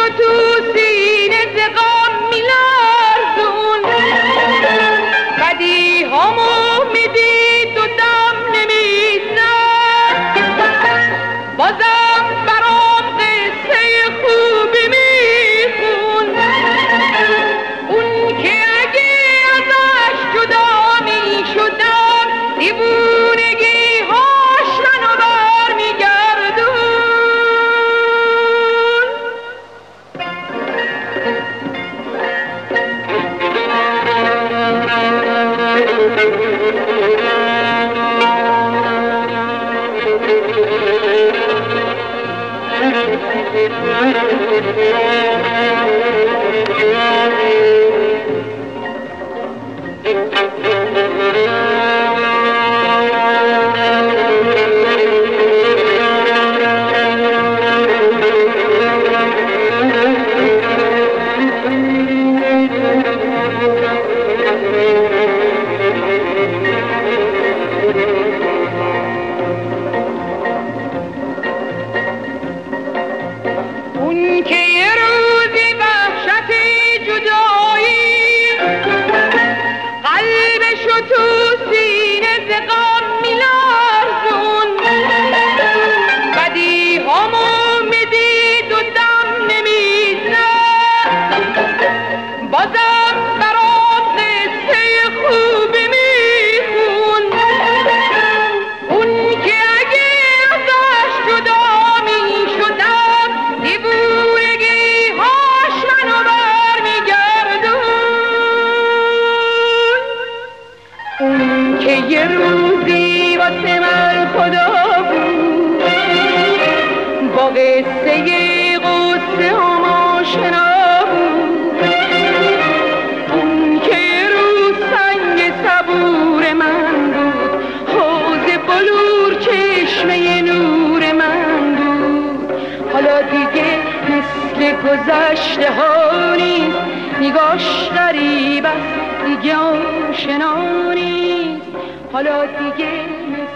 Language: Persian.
شو تو سینه زقام میلرزون بدی همو میدید و دم نمیزد بازم برام قصه خوبی میخون اون که اگه ازش جدا میشدم دیوونگی هاش منو برمیگردون اون که یه روزی وحشت جدایی قلبشو تو سینه زقام میلرزون بدی همو میدید و دم نمیزد بازم برام قصه خوبی میخون اون که اگه ازش جدا میشدم دیوونگی هاش منو برمیگردون اون که یه روزی واسه من خدا بود با قصه هم آشنا بود اون که یه روز سنگ صبور من بود حوض بلور چشمه نور من بود حالا دیگه مثل گذشته ها نیست نگاش غریب است دیگه آشنا نیست حالا دیگه مثل